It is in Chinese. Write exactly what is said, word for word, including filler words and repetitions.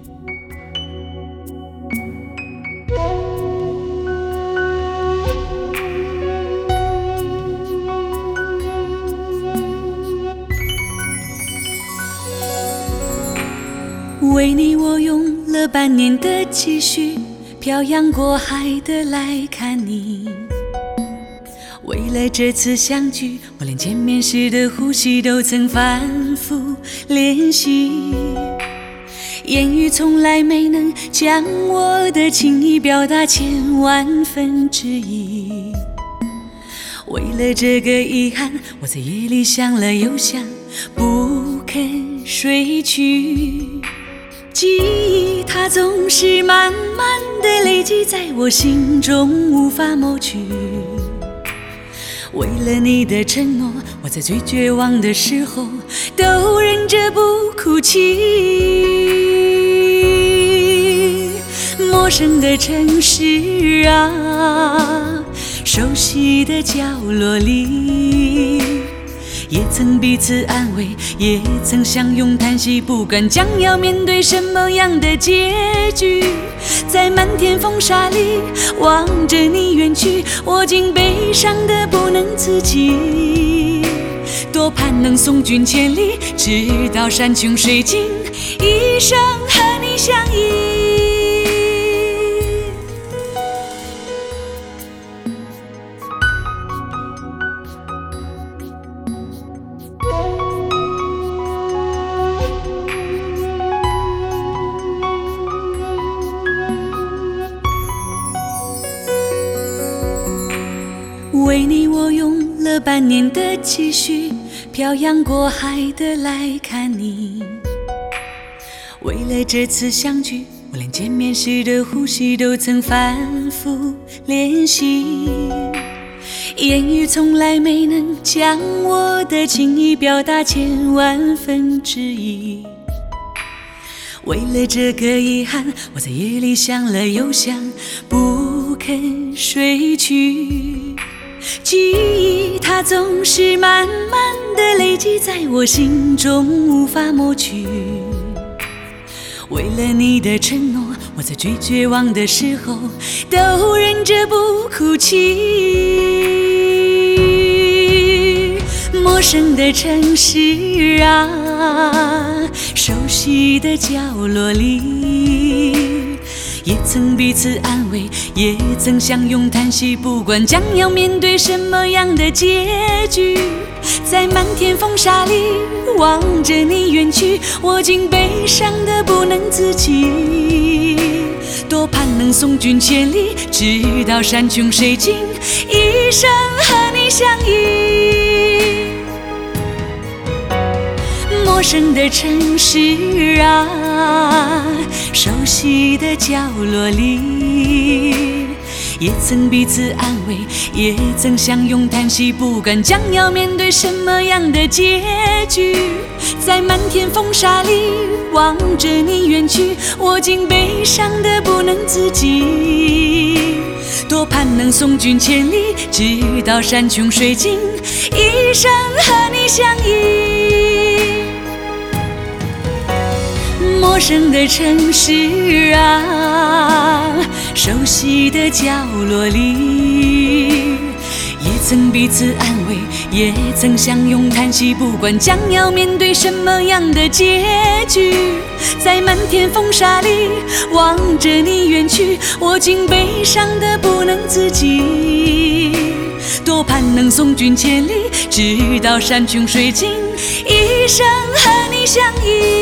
为你我用了半年的积蓄，漂洋过海的来看你。为了这次相聚，我连见面时的呼吸都曾反复练习，言语从来没能将我的情意表达千万分之一。为了这个遗憾，我在夜里想了又想，不肯睡去。记忆它总是慢慢地累积在我心中，无法抹去。为了你的承诺，我在最绝望的时候都忍着不哭泣。陌生的城市啊，熟悉的角落里，也曾彼此安慰，也曾相拥叹息，不管将要面对什么样的结局。在漫天风沙里望着你远去，我竟悲伤得不能自己。多盼能送君千里，直到山穷水尽，一生和你相依。为你我用了半年的积蓄，漂洋过海的来看你。为了这次相聚，我连见面时的呼吸都曾反复练习，言语从来没能将我的情意表达千万分之一。为了这个遗憾，我在夜里想了又想，不肯睡去。记忆它总是慢慢地累积在我心中，无法抹去。为了你的承诺，我在最绝望的时候都忍着不哭泣。陌生的城市啊，熟悉的角落里，也曾彼此安慰，也曾相拥叹息，不管将要面对什么样的结局。在漫天风沙里望着你远去，我竟悲伤得不能自己。多盼能送君千里，直到山穷水尽，一生和你相依。陌生的城市啊，熟悉的角落里，也曾彼此安慰，也曾相拥叹息，不管将要面对什么样的结局。在漫天风沙里望着你远去，我竟悲伤得不能自己。多盼能送君千里，直到山穷水尽，一生和你相依。陌生的城市啊，熟悉的角落里，也曾彼此安慰，也曾相拥叹息，不管将要面对什么样的结局。在漫天风沙里望着你远去，我竟悲伤得不能自己。多盼能送君千里，直到山穷水尽，一生和你相依。